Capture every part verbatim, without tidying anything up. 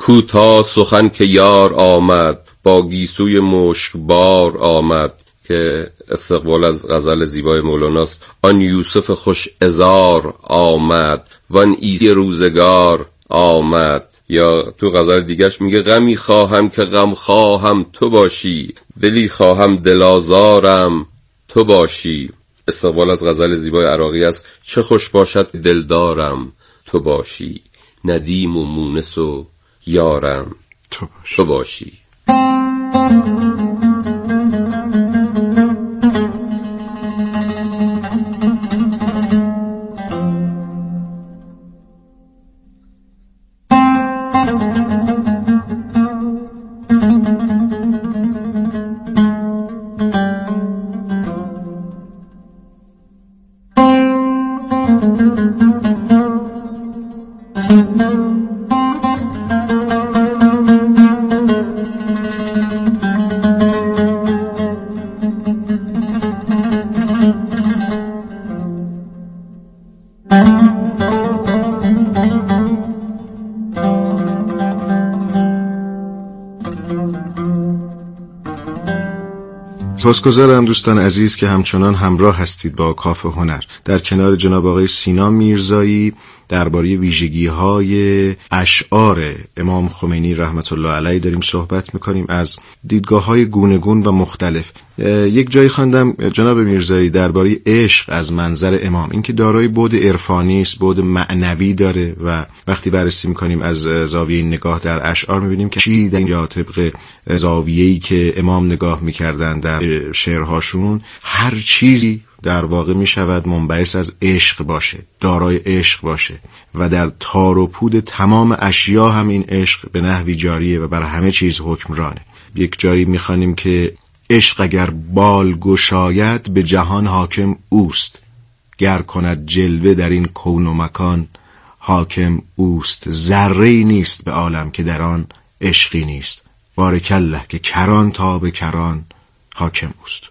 کوتا سخن که یار آمد، با گیسوی مشکبار آمد، که استقبال از غزل زیبای مولاناست. آن یوسف خوش عذار آمد، وان عیسی روزگار آمد. یا تو غزل دیگرش میگه غمی خواهم که غم خواهم تو باشی، دلی خواهم دلازارم تو باشی. استقبال از غزل زیبای عراقی است. چه خوش باشد دلدارم تو باشی، ندیم و مونس و یارم تو باشی, تو باشی. سپاسگزارم دوستان عزیز که همچنان همراه هستید با کاف هنر. در کنار جناب آقای سینا میرزایی درباره ویژگی‌های اشعار امام خمینی رحمت الله علیه داریم صحبت می‌کنیم از دیدگاه‌های گوناگون و مختلف. یک جایی خواندم جناب میرزایی درباره عشق از منظر امام، اینکه دارای بعد عرفانی است، بعد معنوی داره و وقتی بررسی می‌کنیم از زاویه نگاه در اشعار می‌بینیم که چی در یا طبق زاویه‌ای که امام نگاه می‌کردن در شعرهاشون، هر چیزی در واقع می شود منبعث از عشق باشه، دارای عشق باشه و در تار و پود تمام اشیا هم این عشق به نحوی جاریه و بر همه چیز حکمرانه. یک جایی می خوانیم که عشق اگر بال گشاید به جهان حاکم اوست، گر کند جلوه در این کون و مکان حاکم اوست. ذره‌ای نیست به عالم که در آن عشقی نیست، بارک الله که کران تا به کران حاکم اوست.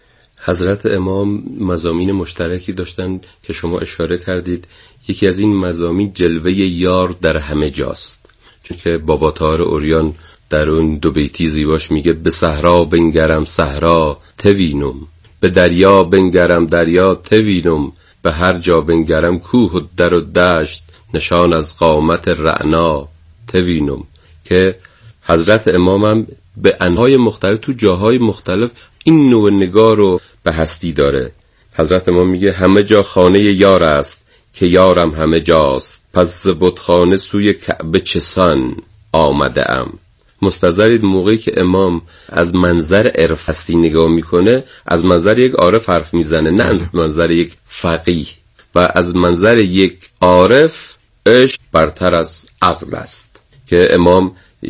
حضرت امام مضامین مشترکی داشتن که شما اشاره کردید. یکی از این مضامین جلوه یار در همه جاست، چون که بابا طاهر عریان در اون دو بیتی زیباش میگه به صحرا بنگرم صحرا توینم، به دریا بنگرم دریا توینم، به هر جا بنگرم کوه و در و دشت نشان از قامت رعنا توینم. که حضرت امام هم به انواع مختلف تو جاهای مختلف این نوع نگاه رو به هستی داره. حضرت امام میگه همه جا خانه یار است که یارم همه جاست، پس بتخانه سوی کعبه چسان آمده ام. مستظرید موقعی که امام از منظر عرف هستی نگاه میکنه، از منظر یک عارف حرف میزنه، نه از منظر یک فقیه. و از منظر یک عارف عشق برتر از عقل است، که امام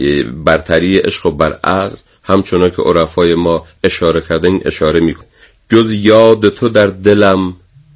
برتری عشق بر عقل همچنان که عرفای ما اشاره کردن اشاره میکنه. جز یاد تو در دلم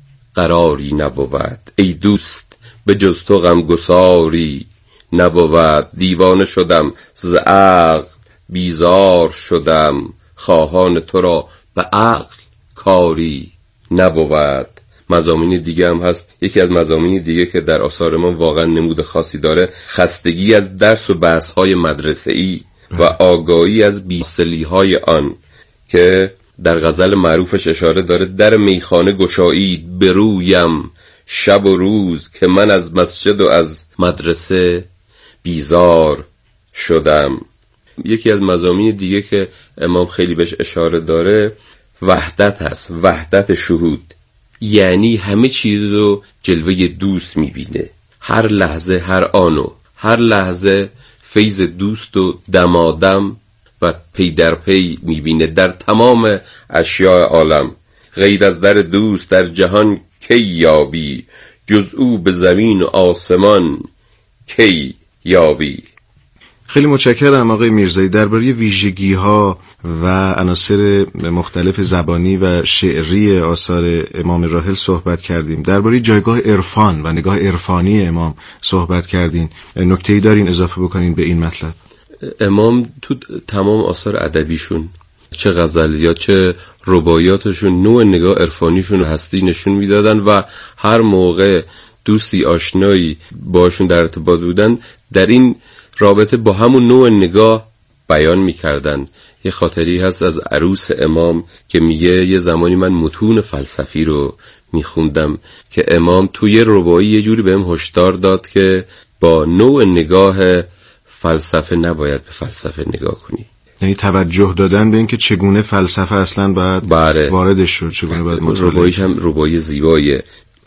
قراری نبود، ای دوست به جز تو غمگساری نبود. دیوانه شدم ز عقل بیزار شدم، خواهان تو را به عقل کاری نبود. مضامین دیگه هم هست. یکی از مضامین دیگه که در آثار ما واقعا نمود خاصی داره، خستگی از درس و بحث‌های مدرسه‌ای و آگاهی از بی‌سلی‌های آن، که در غزل معروفش اشاره داره در میخانه گشایید برویم شب و روز، که من از مسجد و از مدرسه بیزار شدم. یکی از مضامین دیگه که امام خیلی بهش اشاره داره وحدت هست، وحدت شهود، یعنی همه چیز رو جلوه دوست میبینه، هر لحظه هر آنو هر لحظه فیض دوست و دمادم و پی در پی میبینه در تمام اشیاء عالم. غیر از در دوست در جهان کی یابی، جز او به زمین و آسمان کی یابی. خیلی متشکرم آقای میرزایی. درباره ویژگی‌ها و عناصر مختلف زبانی و شعری آثار امام راحل صحبت کردیم. درباره جایگاه عرفان و نگاه عرفانی امام صحبت کردین. نکته‌ای دارین اضافه بکنین به این مطلب؟ امام تو تمام آثار ادبیشون، چه غزلیات چه رباعیاتشون، نوع نگاه عرفانیشون هستی نشون میدادن و هر موقع دوستی آشنایی باشون در ارتباط بودن، در این رابطه با همون نوع نگاه بیان میکردن. یه خاطری هست از عروس امام که میگه یه زمانی من متون فلسفی رو میخوندم که امام توی ربایی یه جوری بهم هشدار داد که با نوع نگاه فلسفه نباید به فلسفه نگاه کنی. یعنی توجه دادن به اینکه چگونه فلسفه اصلا باید باره. واردش شد، چگونه باید مطالعه. رباییش هم ربایی زیباییه.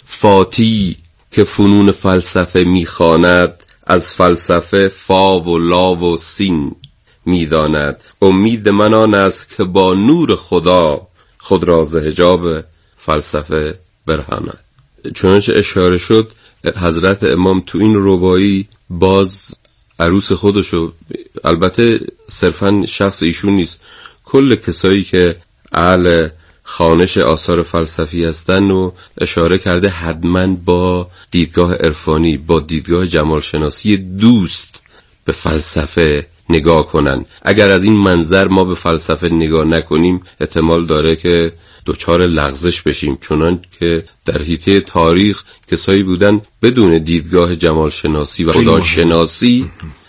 فاتی که فنون فلسفه میخواند، از فلسفه فا و لا و سین میداند. امید من آن است که با نور خدا خود را ز حجاب فلسفه برهاند. چنانچه اشاره شد حضرت امام تو این ربایی باز عروس خودشو، البته صرفا شخص ایشون نیست، کل کسایی که اهل خوانش آثار فلسفی هستن و اشاره کرده حتما با دیدگاه عرفانی، با دیدگاه جمالشناسی دوست به فلسفه نگاه کنن. اگر از این منظر ما به فلسفه نگاه نکنیم احتمال داره که دوچار لغزش بشیم، چنان که در حیطه تاریخ کسایی بودن بدون دیدگاه جمالشناسی و خداشناسی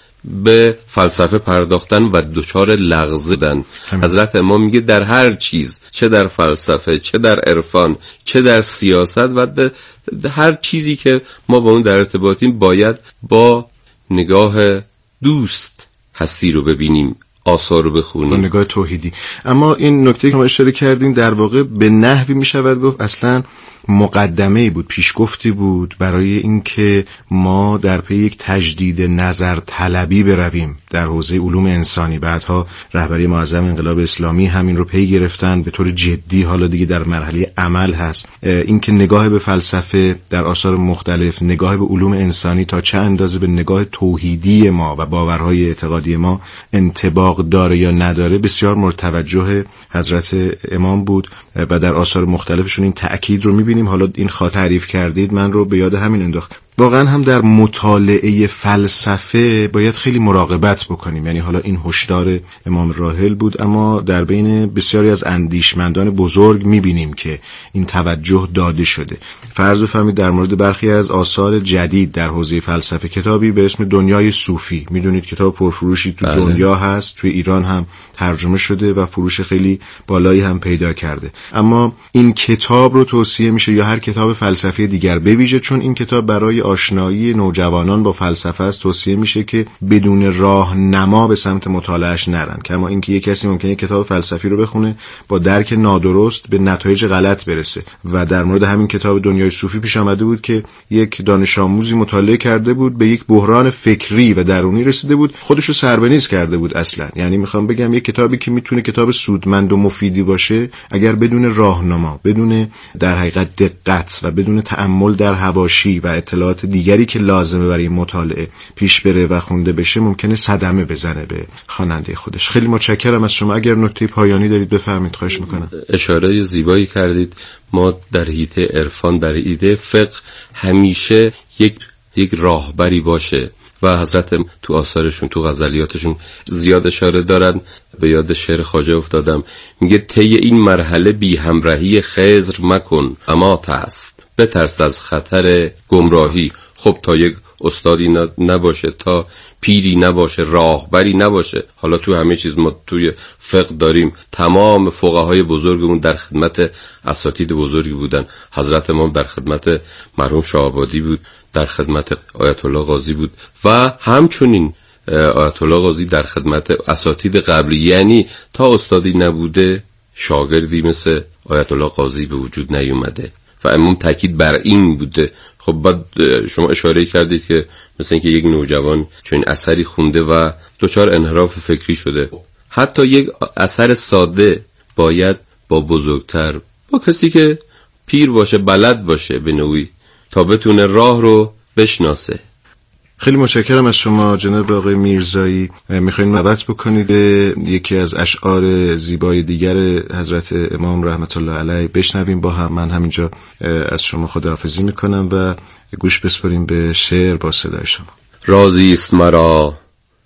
به فلسفه پرداختن و دوچار لغزیدن. حضرت امام میگه در هر چیز، چه در فلسفه، چه در عرفان، چه در سیاست و در هر چیزی که ما با اون در ارتباطیم، باید با نگاه دوست هستی رو ببینیم، آثار رو بخونیم با نگاه توحیدی. اما این نکته که ما اشاره کردیم در واقع به نحوی می شود گفت اصلا مقدمه‌ای بود، پیشگفتی بود برای اینکه ما در پی یک تجدید نظر طلبی برویم در حوزه علوم انسانی. بعدها رهبری معظم انقلاب اسلامی همین رو پی گرفتن به طور جدی، حالا دیگه در مرحله عمل هست. اینکه نگاه به فلسفه در آثار مختلف، نگاه به علوم انسانی تا چه اندازه به نگاه توحیدی ما و باورهای اعتقادی ما انطباق داره یا نداره، بسیار مورد توجه حضرت امام بود و در آثار مختلفشون این تأکید رو می‌بینیم. حالا این خاطر تعریف کردید من رو به یاد همین انداخت. واقعا هم در مطالعه فلسفه باید خیلی مراقبت بکنیم. یعنی حالا این هشدار امام راحل بود، اما در بین بسیاری از اندیشمندان بزرگ میبینیم که این توجه داده شده. فرض بفرمایید در مورد برخی از آثار جدید در حوزه فلسفه، کتابی به اسم دنیای صوفی، میدونید کتاب پرفروشی تو بله. دنیا هست، توی ایران هم ترجمه شده و فروش خیلی بالایی هم پیدا کرده. اما این کتاب رو توصیه میشه یا هر کتاب فلسفی دیگر به ویژه چون این کتاب برای آشنایی نوجوانان با فلسفه است، توصیه میشه که بدون راهنما به سمت مطالعهش نرن. کما اینکه یک کسی ممکنه کتاب فلسفی رو بخونه با درک نادرست به نتایج غلط برسه و در مورد همین کتاب دنیای صوفی پیش آمده بود که یک دانش آموزی مطالعه کرده بود، به یک بحران فکری و درونی رسیده بود، خودشو سربنیز کرده بود اصلا. یعنی میخوام بگم یک کتابی که میتونه کتاب سودمند و مفیدی باشه، اگر بدون راهنما، بدون در حقیقت دقت و بدون تأمل در حواشی و اطلاعات دیگری که لازمه برای مطالعه پیش بره و خونده بشه، ممکنه صدمه بزنه به خواننده خودش. خیلی متشکرم از شما. اگر نکته پایانی دارید بفرمایید، خواهش میکنم. اشاره زیبایی کردید. ما در حیطه عرفان، در حیطه فقه همیشه یک یک راهبری باشه و حضرت تو آثارشون، تو غزلیاتشون زیاد اشاره دارن. به یاد شعر خواجه افتادم، میگه طی این مرحله بی همراهی خضر مکن، اما است بترس از خطر گمراهی. خب تا یک استادی نباشه، تا پیری نباشه، راهبری نباشه. حالا تو همه چیز ما توی فقه داریم، تمام فقهای بزرگمون در خدمت اساتید بزرگی بودن. حضرت امام در خدمت مرحوم شاه‌آبادی بود، در خدمت آیت الله قاضی بود و همچنین آیت الله قاضی در خدمت اساتید قبلی. یعنی تا استادی نبوده شاگردی مثل آیت الله قاضی به وجود نیومده و امام تاکید بر این بوده. خب بعد شما اشاره کردید که مثلا اینکه یک نوجوان چون اثری خونده و دچار انحراف فکری شده، حتی یک اثر ساده باید با بزرگتر، با کسی که پیر باشه، بلد باشه به نوعی، تا بتونه راه رو بشناسه. خیلی متشکرم از شما جناب آقای میرزایی. میخواین نوبت بکنید یکی از اشعار زیبای دیگر حضرت امام رحمت الله علیه بشنویم با هم. من همینجا از شما خداحافظی میکنم و گوش بسپاریم به شعر با صدای شما. رازی است مرا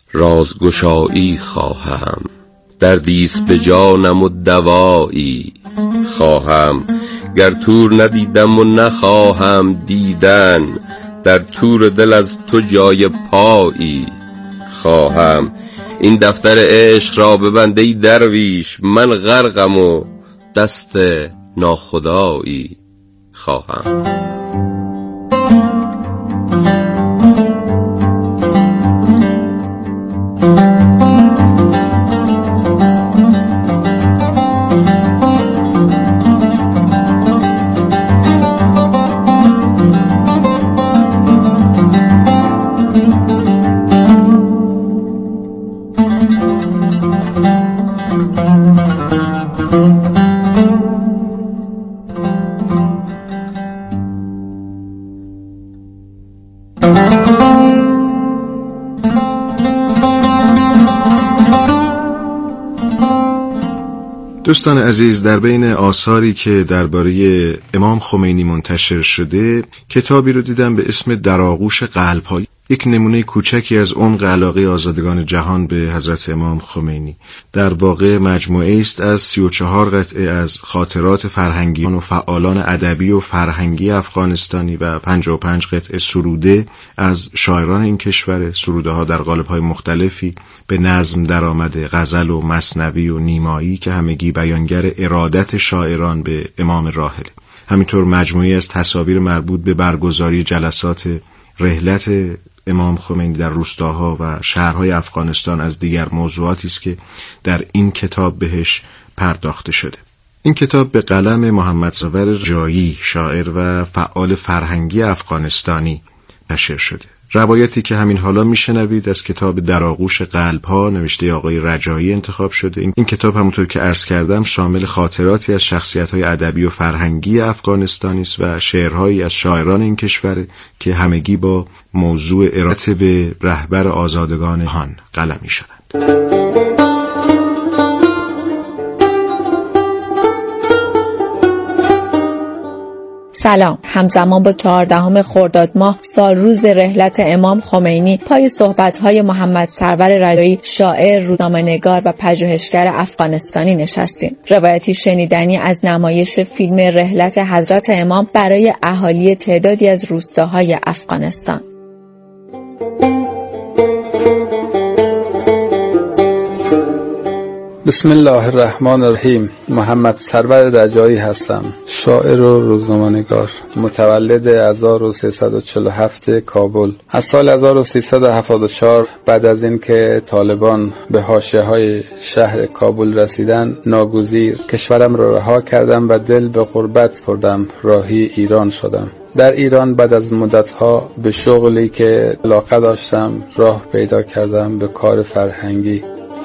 رازگشایی خواهم، دردیست به جانم و دوایی خواهم. گر تور ندیدم و نخواهم دیدن، در تور دل از تو جای پایی خواهم. این دفتر عشق را ببنده ای درویش، من غرقم و دست ناخدایی خواهم. دوستان عزیز، در بین آثاری که درباره امام خمینی منتشر شده کتابی رو دیدم به اسم در آغوش قلب‌ها، یک نمونه کوچکی از عمق علاقه آزادگان جهان به حضرت امام خمینی. در واقع مجموعه است از سی و چهار قطعه از خاطرات فرهنگیان و فعالان ادبی و فرهنگی افغانستانی و پنجاه و پنج قطعه سروده از شاعران این کشور، سروده ها در قالب‌های مختلفی به نظم در آمده، غزل و مثنوی و نیمایی که همگی بیانگر ارادت شاعران به امام راحل. همینطور مجموعه از تصاویر مربوط به برگزاری جلسات رحلت امام خمینی در روستاها و شهرهای افغانستان از دیگر موضوعاتی است که در این کتاب بهش پرداخته شده. این کتاب به قلم محمد سرور رجایی، شاعر و فعال فرهنگی افغانستانی نشر شده. روایتی که همین حالا میشنوید از کتاب در آغوش قلب‌ها نوشته آقای رجایی انتخاب شده. این کتاب همونطور که عرض کردم شامل خاطراتی از شخصیت‌های ادبی و فرهنگی افغانستانی است و شعرهایی از شاعران این کشور که همگی با موضوع ارادت به رهبر آزادگان جهان قلمی شدند. سلام. همزمان با چهاردهم خرداد ماه سال روز رحلت امام خمینی پای صحبت‌های محمد سرور رجایی، شاعر، روزنامه‌نگار و پژوهشگر افغانستانی نشستیم. روایتی شنیدنی از نمایش فیلم رحلت حضرت امام برای اهالی تعدادی از روستاهای افغانستان. بسم الله الرحمن الرحیم. محمد سرور رجایی هستم، شاعر و روزنامه‌نگار، متولد هزار و سیصد و چهل و هفت کابل. از سال هزار و سیصد و هفتاد و چهار بعد از اینکه طالبان به حاشیه‌های شهر کابل رسیدن، ناگزیر کشورم را رها کردم و دل به غربت بردم، راهی ایران شدم. در ایران بعد از مدت‌ها به شغلی که علاقه داشتم راه پیدا کردم، به کار فرهنگی.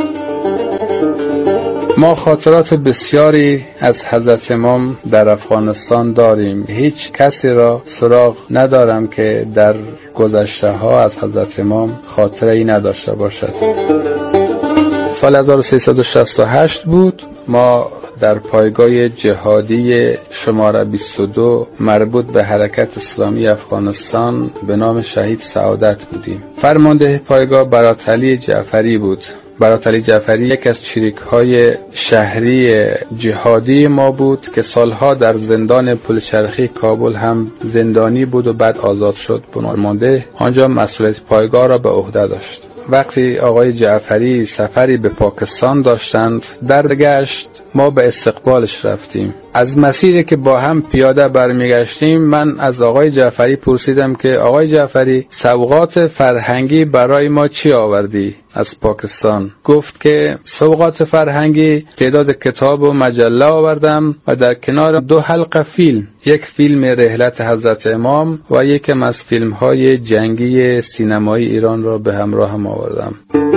ما خاطرات بسیاری از حضرت امام در افغانستان داریم. هیچ کسی را سراغ ندارم که در گذشته ها از حضرت امام خاطره‌ای نداشته باشد. سال هزار و سیصد و شصت و هشت بود. ما در پایگاه جهادی شماره بیست و دو مربوط به حرکت اسلامی افغانستان به نام شهید سعادت بودیم. فرمانده پایگاه براتعلی جعفری بود. براتعلی جعفری یک از چریک‌های شهری جهادی ما بود که سالها در زندان پلچرخی کابل هم زندانی بود و بعد آزاد شد. فرمانده آنجا مسئولیت پایگاه را به عهده داشت. وقتی آقای جعفری سفری به پاکستان داشتند، درگشت، ما به استقبالش رفتیم. از مسیری که با هم پیاده برمیگشتیم من از آقای جعفری پرسیدم که آقای جعفری، سوغات فرهنگی برای ما چی آوردی از پاکستان؟ گفت که سوغات فرهنگی تعداد کتاب و مجله آوردم و در کنار دو حلقه فیلم، یک فیلم رحلت حضرت امام و یکم از فیلم های جنگی سینمایی ایران را به همراه هم آوردم.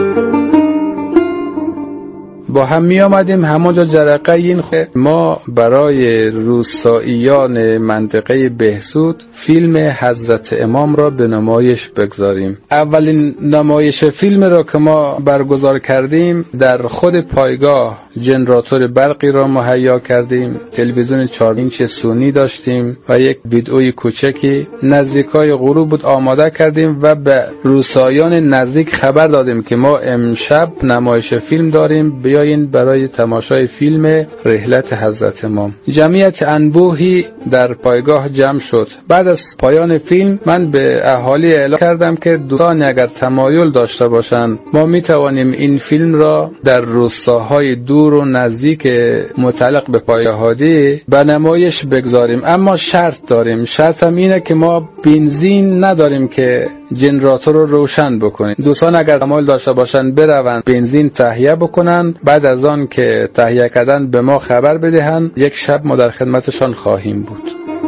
با هم می آمدیم همونجا جرقه این خود. ما برای روستاییان منطقه بهسود فیلم حضرت امام را به نمایش بگذاریم. اولین نمایش فیلم را که ما برگزار کردیم در خود پایگاه جنراتور برقی را مهیا کردیم، تلویزیون چهار اینچ سونی داشتیم و یک ویدئوی کوچکی نزدیکای غروب بود آماده کردیم و به روستاییان نزدیک خبر دادیم که ما امشب نمایش فیلم داریم، بیاین برای تماشای فیلم رحلت حضرت امام. جمعیت انبوهی در پایگاه جمع شد. بعد از پایان فیلم من به اهالی اعلام کردم که دوستان اگر تمایل داشته باشند ما می توانیم این فیلم را در روستاهای دور و نزدیک متعلق به پایگاه هادی به نمایش بگذاریم، اما شرط داریم. شرط هم اینه که ما بنزین نداریم که جنراتور رو روشن بکنیم. دوستان اگر تمایل داشته باشند بروند بنزین تهیه بکنن، بعد از آن که تهیه کردن به ما خبر بدهند، یک شب ما در خدمتشان خواهیم بود.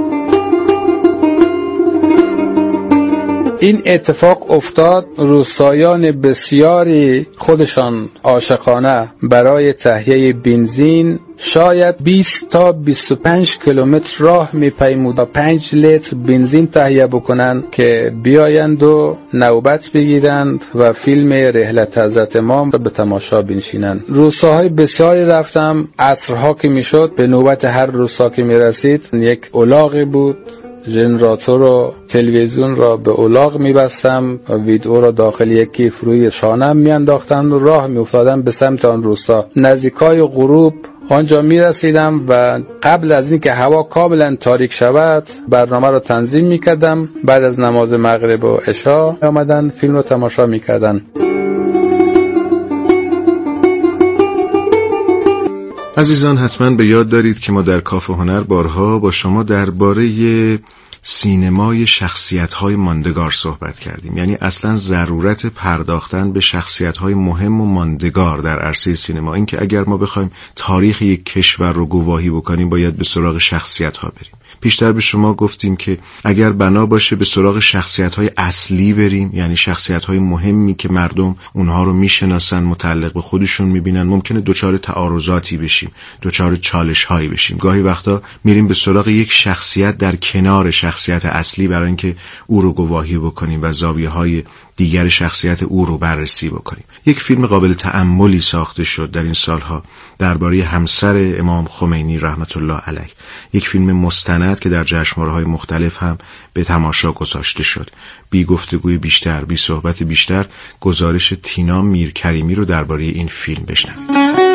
این اتفاق افتاد. روستایان بسیاری خودشان عاشقانه برای تهیه بنزین شاید بیست تا بیست و پنج کیلومتر راه میپیمود تا پنج لیتر بنزین تهیه بکنن که بیایند و نوبت بگیرند و فیلم رحلت حضرت امام به تماشا بنشینند. روستاهای بسیاری رفتم. عصرها که میشد به نوبت هر روستا که میرسید یک الاغی بود. ژنراتور و تلویزیون را به الاغ میبستم و ویدئو را داخل یک کیف روی شانم میانداختم و راه میافتادم به سمت آن روستا. نزدیکای غروب آنجا میرسیدم و قبل از اینکه هوا کاملا تاریک شود برنامه را تنظیم میکردم. بعد از نماز مغرب و عشا آمدن فیلم را تماشا میکردن. عزیزان حتما به یاد دارید که ما در کاف هنر بارها با شما درباره سینمای شخصیت‌های ماندگار صحبت کردیم. یعنی اصلا ضرورت پرداختن به شخصیت‌های مهم و ماندگار در عرصه سینما. این که اگر ما بخوایم تاریخ یک کشور رو گواهی بکنیم باید به سراغ شخصیت‌ها بریم. پیشتر به شما گفتیم که اگر بنا باشه به سراغ شخصیت‌های اصلی بریم، یعنی شخصیت‌های مهمی که مردم اونها رو میشناسن، متعلق به خودشون میبینن، ممکنه دچار تعارضاتی بشیم، دچار چالش‌هایی بشیم. گاهی وقتا میریم به سراغ یک شخصیت در کنار شخصیت اصلی برای اینکه او رو گواهی بکنیم و زاویه‌های دیگر شخصیت او رو بررسی بکنیم. یک فیلم قابل تأملی ساخته شد در این سالها درباره همسر امام خمینی رحمت الله علیه. یک فیلم مستند که در جشنواره‌های مختلف هم به تماشا گذاشته شد. بی گفتگوی بیشتر، بی صحبت بیشتر، گزارش تینا میرکریمی رو درباره این فیلم بشنوید.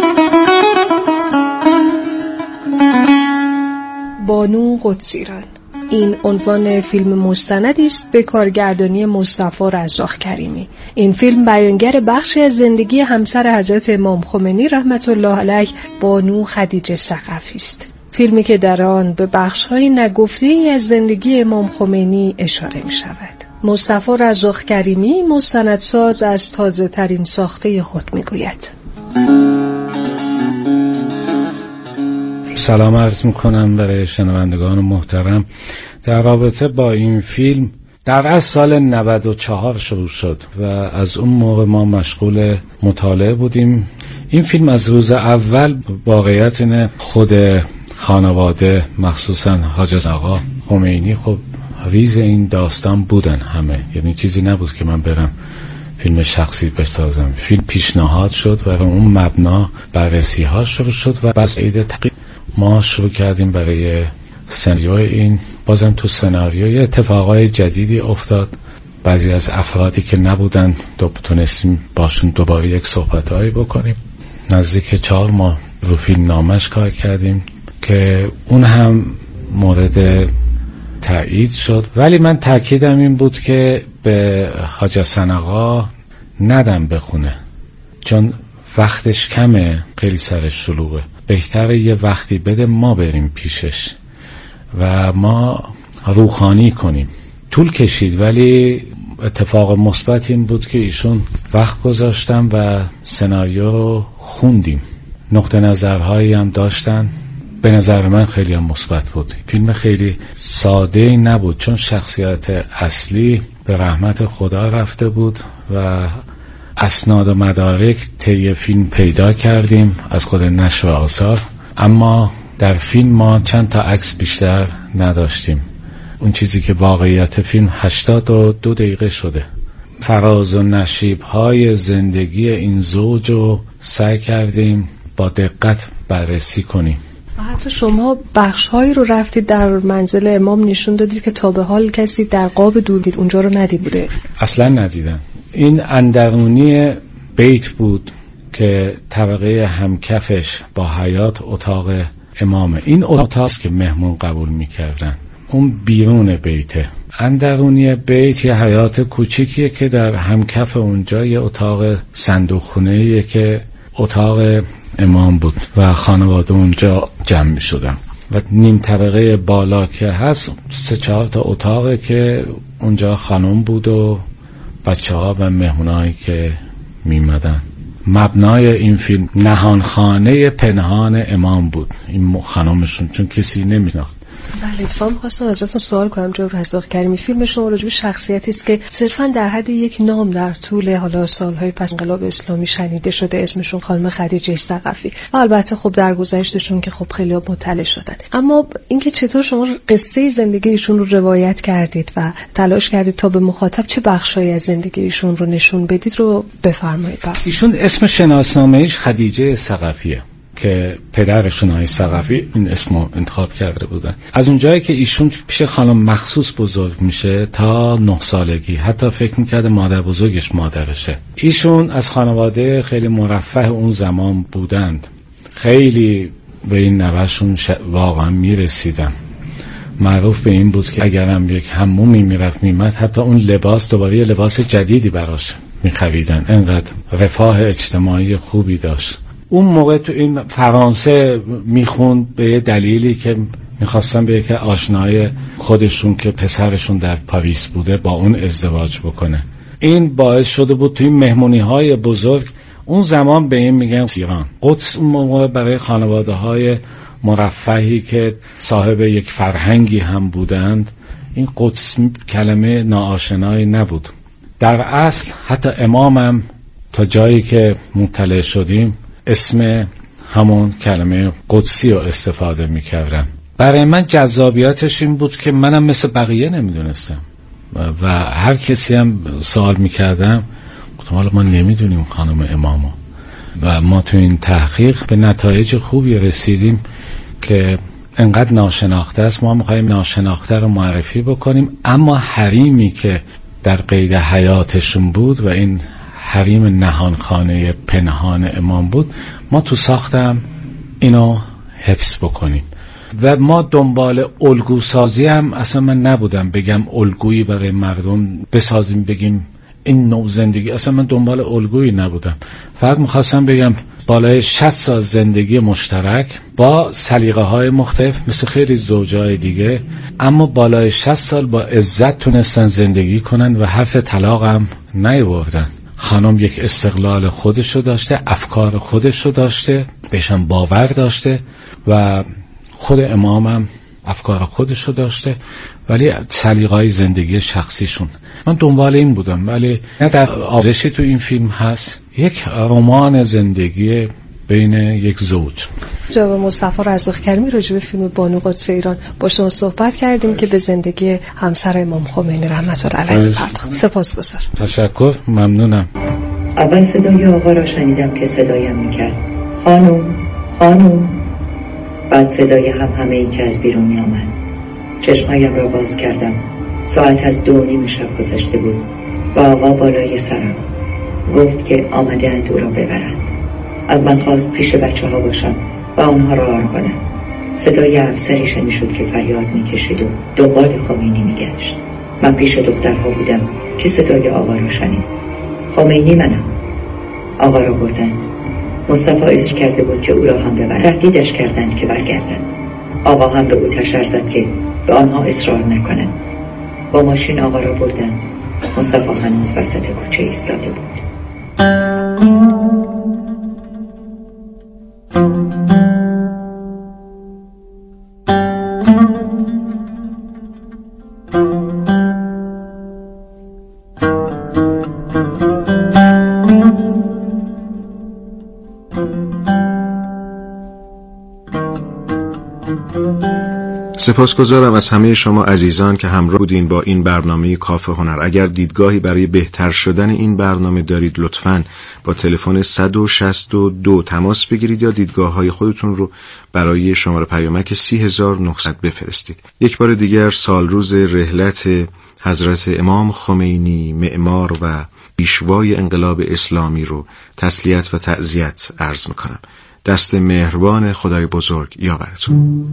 بانو قدسیران. این عنوان فیلم مستندی است به کارگردانی مصطفی رزاق کریمی. این فیلم بیانگر بخشی از زندگی همسر حضرت امام خمینی رحمت الله علیه بانو خدیجه ثقفی است. فیلمی که در آن به بخش‌های نگفته‌ای از زندگی امام خمینی اشاره می‌شود. مصطفی رزاق کریمی مستندساز از تازه‌ترین ساخته خود می‌گوید. سلام عرض میکنم برای شنوندگان محترم. در رابطه با این فیلم در از سال نود و چهار شروع شد و از اون موقع ما مشغول مطالعه بودیم. این فیلم از روز اول واقعیت اینه خود خانواده مخصوصا حاج آقا خمینی خب ریز این داستان بودن همه، یعنی چیزی نبود که من برم فیلم شخصی بسازم. فیلم پیشنهاد شد و اون مبنا بررسی ها شروع شد و بس عید تقییم ما شروع کردیم برای سناریوی این. بازم تو سناریو یه اتفاقای جدیدی افتاد. بعضی از افرادی که نبودن دو تونستیم باشون دوباره یک صحبتایی بکنیم. نزدیک چهار ماه رو فیلم نامش کار کردیم که اون هم مورد تایید شد، ولی من تاکیدم این بود که به حاج حسن آقا ندم بخونه چون وقتش کمه، خیلی سرش شلوغه. بهتره یه وقتی بده ما بریم پیشش و ما روخانی کنیم. طول کشید ولی اتفاق مثبت این بود که ایشون وقت گذاشتن و سناریو رو خوندیم. نقطه نظرهایی هم داشتن، به نظر من خیلی هم مثبت بود. فیلم خیلی ساده نبود چون شخصیت اصلی به رحمت خدا رفته بود و اسناد و مدارک طی فیلم پیدا کردیم از خود نشر آثار، اما در فیلم ما چند تا عکس بیشتر نداشتیم. اون چیزی که واقعیت فیلم هشتاد و دو دقیقه شده. فراز و نشیب‌های زندگی این زوج رو سعی کردیم با دقت بررسی کنیم. حتی شما بخش‌هایی رو رفتید در منزل امام نشون دادید که تا به حال کسی در قاب دور دید اونجا رو ندید بوده. اصلا ندیدن. این اندرونی بیت بود که طبقه همکفش با حیاط اتاق امامه. این اتاق که مهمون قبول میکردن، اون بیرون بیته. اندرونی بیت یه حیاط کوچیکیه که در همکف اونجا یه اتاق صندوقخونه‌ایه که اتاق امام بود و خانواده اونجا جمع می شدن و نیم طبقه بالا که هست سه چهار تا اتاقه که اونجا خانم بود و بچه ها و مهمونایی که می مدن. مبنای این فیلم نهانخانه پنهان امام بود، این خانمشون، چون کسی نمی‌شناخت. بله، اتفاقا خواستم ازتون سوال کنم جناب رزاق کریمی. فیلم شما راجع به شخصیتی است که صرفا در حد یک نام در طول حالا سالهای پس انقلاب اسلامی شنیده شده، اسمشون خانم خدیجه ثقفی، و البته خب در گذشتشون که خب خیلی مطلع شدن. اما اینکه چطور شما قصه زندگیشون رو روایت کردید و تلاش کردید تا به مخاطب چه بخشایی از زندگیشون رو نشون بدید رو بفرمایید. ایشون اسم شناسنامه‌ایش خدیجه ثقفیه که پدرشون آقای ثقفی این اسمو انتخاب کرده بودن. از اونجایی که ایشون پیش خانم مخصوص بزرگ میشه تا نه سالگی، حتی فکر میکرده مادر بزرگش مادرشه. ایشون از خانواده خیلی مرفه اون زمان بودند، خیلی به این نوهشون ش... واقعا میرسیدن. معروف به این بود که اگرم یک حمومی میرفت میمد، حتی اون لباس دوباره یه لباس جدیدی براش میخریدن، انقدر رفاه اجتماعی خوبی داشت. اون موقع تو این فرانسه میخوند به دلیلی که میخواستن به یک آشنای خودشون که پسرشون در پاریس بوده با اون ازدواج بکنه. این باعث شده بود تو این مهمونی های بزرگ، اون زمان به این میگن سیران قدس، اون موقع برای خانواده های مرفهی که صاحب یک فرهنگی هم بودند، این قدس کلمه ناآشنایی نبود. در اصل حتی امامم تا جایی که مطلع شدیم اسم همون کلمه قدسی رو استفاده میکردم. برای من جذابیتش این بود که منم مثل بقیه نمیدونستم و هر کسی هم سوال میکردم گفتم حالا ما نمیدونیم خانم امامو، و ما تو این تحقیق به نتایج خوبی رسیدیم که انقدر ناشناخته است. ما میخواییم ناشناخته رو معرفی بکنیم، اما حریمی که در قید حیاتشون بود و این حریم نهانخانه پنهان امام بود، ما تو ساختم اینو حفظ بکنیم. و ما دنبال الگو سازی هم اصلا من نبودم بگم الگویی برای مردم بسازیم بگیم این نوع زندگی، اصلا من دنبال الگویی نبودم. فقط میخواستم بگم بالای شصت سال زندگی مشترک با سلیقه های مختلف مثل خیلی زوجای دیگه، اما بالای شصت سال با عزت تونستن زندگی کنن و حرف طلاق هم نیاوردن. خانم یک استقلال خودشو داشته، افکار خودشو داشته، بهشم باور داشته، و خود امامم افکار خودشو داشته، ولی سلیقه‌های زندگی شخصیشون. من دنبال این بودم، ولی نه در آموزشی تو این فیلم هست، یک رمان زندگی بین یک زوج. جناب مصطفی رزاق کریمی راجع به فیلم بانو قدس ایران با شما صحبت کردیم که به زندگی همسر امام خمینی رحمت الله علیه پرداخت. سپاسگزارم. تشکر، ممنونم. اول صدای آقا را شنیدم که صدایم میکرد خانم خانم، بعد صدای هم همه ای که از بیرون می آمد. چشمایم را باز کردم. ساعت از دو نیم شب گذشته بود و آقا بالای سرم گفت که آمده اند او را ببرند. از من خواست پیش بچه ها باشم و آنها را آر کنم. صدای افسری شنیده شد که فریاد می کشید و دنبال خمینی می گشت. من پیش دخترها بودم که صدای آقا را شنید. خمینی منم. آقا را بردند. مصطفی اصر کرده بود که او را هم ببرند. تهدیدش کردند که برگردند. آقا هم به او تشر زد که به آنها اصرار نکنند. با ماشین آقا را بردند. مصطفی هنوز وسط کوچه ایستاده بود. سپاسگزارم از همه شما عزیزان که همراه بودین با این برنامه کافه هنر. اگر دیدگاهی برای بهتر شدن این برنامه دارید لطفاً با تلفن صد و شصت و دو تماس بگیرید یا دیدگاه‌های خودتون رو برای شماره پیامک سی هزار و نهصد بفرستید. یک بار دیگر سالروز رحلت حضرت امام خمینی، معمار و پیشوای انقلاب اسلامی رو تسلیت و تعزیت عرض میکنم. دست مهربان خدای بزرگ یاورتون.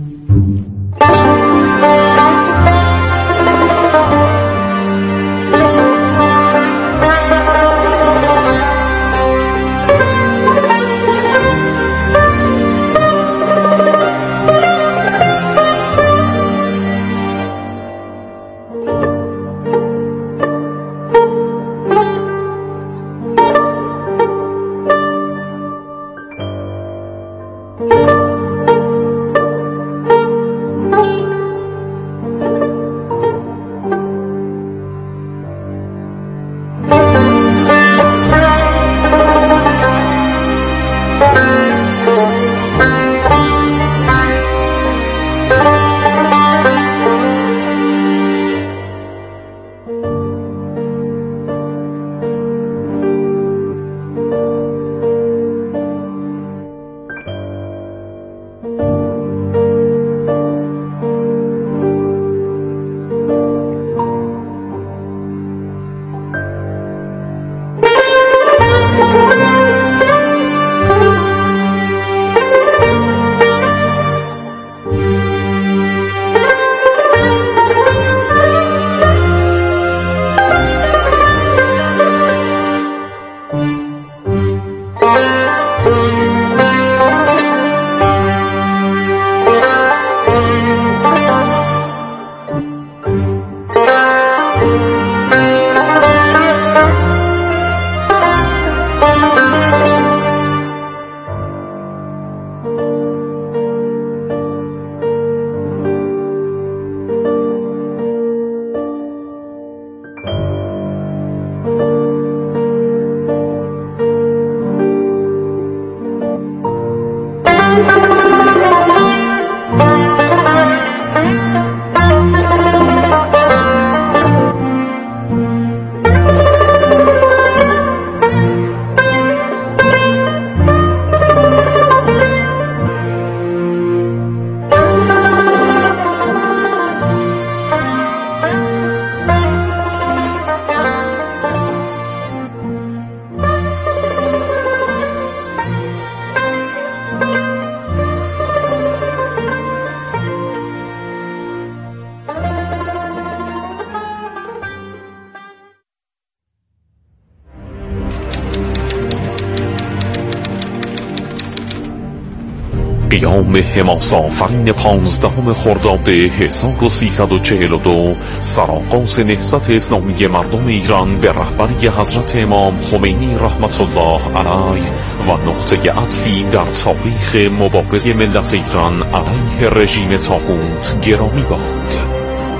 قیام حماس آفرین پانزدهم خرداد هزار و سیصد و چهل و دو سرآغاز نهضت اسلامی مردم ایران به رهبری حضرت امام خمینی رحمت الله علیه و نقطه عطفی در تاریخ مبارزه ملت ایران علیه رژیم طاغوت گرامی باد.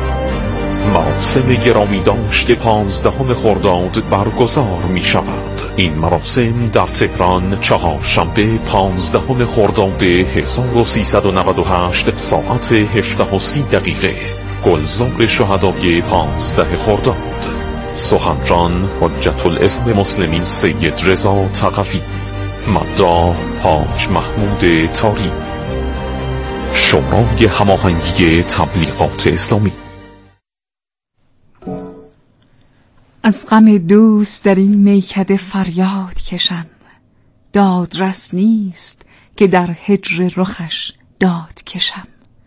مراسم گرامی داشت پانزدهم خرداد برگزار می شود. این مراسم در تهران چهارشنبه پانزدهم خرداد هزار و سیصد و نود و هشت ساعت هفده و سی دقیقه گلزار شهدای پانزده خرداد. سخنران حجت الاسلام مسلمین سید رضا ثقفی، مداح حاج محمود طاری. شورای هماهنگی تبلیغات اسلامی. از غم دوست در این میکده فریاد کشم، دادرس نیست که در هجر رخش داد کشم.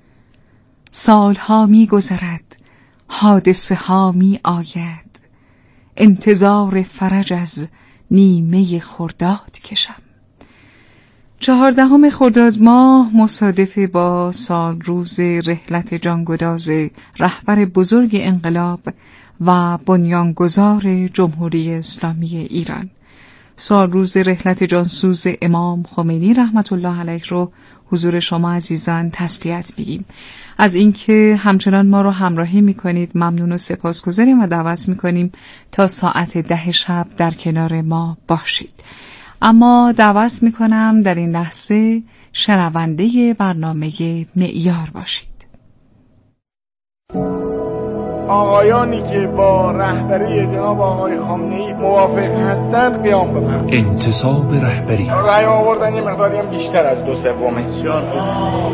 سالها می گذرد، حادثه ها می آید، انتظار فرج از نیمه خرداد کشم. چهاردهم خرداد ماه مصادف با سال روز رحلت جانگداز رهبر بزرگ انقلاب و بنیانگذار جمهوری اسلامی ایران، سال روز رحلت جانسوز امام خمینی رحمت الله علیه رو حضور شما عزیزان تسلیت میگیم. از اینکه همچنان ما رو همراهی میکنید ممنون و سپاسگزاریم و دعوت میکنیم تا ساعت ده شب در کنار ما باشید. اما دعوت میکنم در این لحظه شنونده برنامه معیار باشید. آقایانی که با رهبری جناب آقای خامنه‌ای موافق هستند قیام بکنند. انتصاب رهبری رأی آوردن یه مقداری هم بیشتر از دو سومه.